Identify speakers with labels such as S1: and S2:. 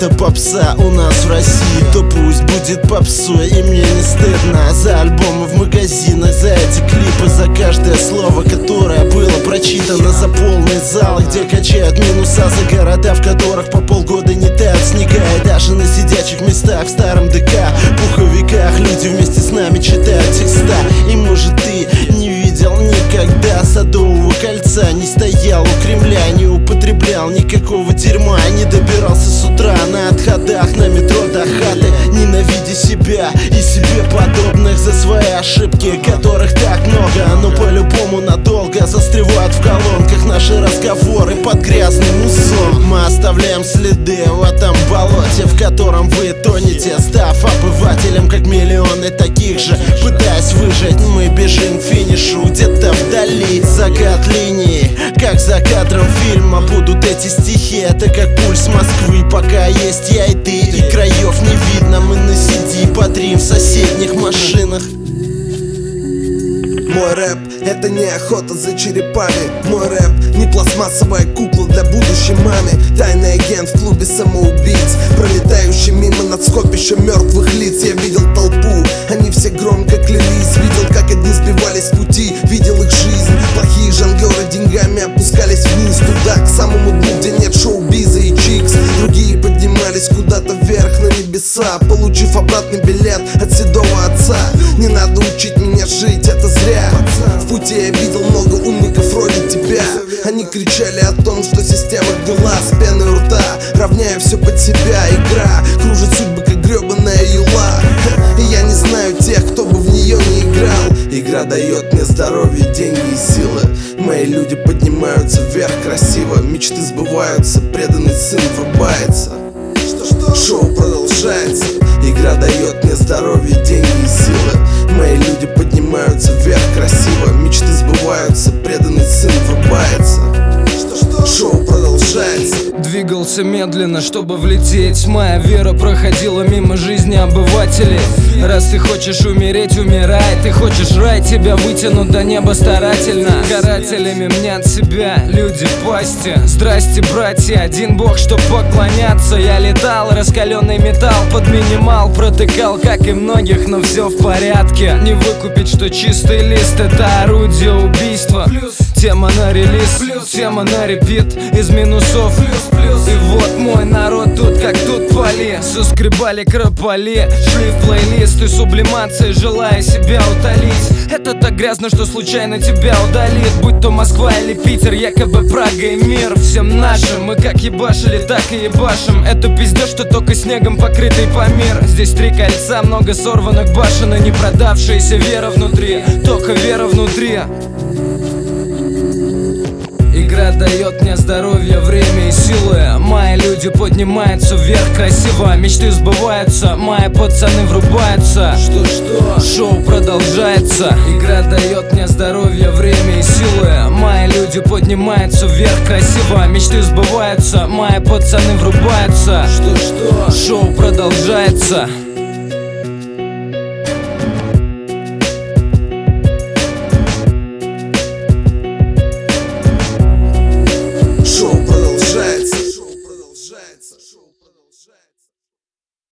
S1: это попса у нас в России, то пусть будет попсой. И мне не стыдно за альбомы в магазинах, за эти клипы, за каждое слово, которое было прочитано, за полные залы, где качают минуса, за города, в которых по полгода не тают снега. И даже на сидячих местах в старом ДК, пуховиках люди вместе с нами читают текста. И может ты не видел никогда Садового кольца, не стоял у Кремля, не употреблял никакого дерьма, не добирался с утра на отходах на метро до хаты, ненавидя себя и себе подобных за свои ошибки, которых так много, но по-любому надолго застревают в колонках наши разговоры под грязным мусором. Мы оставляем следы в этом болоте, в котором вы тонете, став обывателем, как миллионы таких же, пытаясь выжить. Мы бежим к финишу где-то вдали, закат линии, как за кадром фильма будут эти стихи. Это как пульс Москвы, пока есть я и ты, и краев не видно. Мы на CD подрим в соседних машинах.
S2: Мой рэп — это не охота за черепами. Мой рэп — не пластмассовая кукла для будущей мамы. Тайный агент в клубе самоубийц, пролетающий мимо над скопищем мертвых лиц. Я видел толпу, они все громко клялись. Видел, как одни сбивались с пути, видел их жизнь. Плохие жонглеры деньгами опускались вниз, туда, к самому дну, где нет шоу-биза и чикс. Другие поднимались куда-то вверх на небеса, получив обратный билет от седого отца. Не надо учить меня жить, это зря. В пути я видел много умников вроде тебя. Они кричали о том, что система гнила с пеной у рта, равняя все под себя. Игра кружит судьбы, как гребаная юла. И я не знаю тех, кто бы в нее не играл. Игра дает мне здоровье, деньги и силы. Мои люди поднимаются вверх красиво, мечты сбываются, преданный сын врубается. Шоу продолжается. Игра дает мне здоровье, деньги и силы. Мои люди поднимаются вверх красиво, мечты сбываются, преданный сын врубается. Шоу продолжается.
S3: Двигался медленно, чтобы влететь. Моя вера проходила мимо жизни обывателей. Раз ты хочешь умереть, умирай. Ты хочешь рай, тебя вытянут до неба старательно. Карателями мнят себя люди пасти. Здрасте, братья, один бог, чтоб поклоняться. Я летал, раскаленный металл под минимал протыкал, как и многих, но все в порядке. Не выкупить, что чистый лист — это орудие убийства. Тема на релиз, тема на репит, из минусов и вот мой народ тут, как тут поли. Соскребали крополи, шли в плейлист и сублимацией, желая себя утолить. Это так грязно, что случайно тебя удалит. Будь то Москва или Питер, якобы Прага и мир. Всем нашим, мы как ебашили, так и ебашим. Это пиздец, что только снегом покрытый Памир. Здесь 3 кольца, много сорванных башен и не продавшаяся вера внутри, только вера внутри. Игра дает мне здоровье, время и силы. Мои люди поднимаются вверх красиво, мечты сбываются, мои пацаны врубаются. Что? Шоу продолжается. Игра дает мне здоровье, время и силы. Мои люди поднимаются вверх красиво, мечты сбываются, мои пацаны врубаются. Что? Шоу продолжается.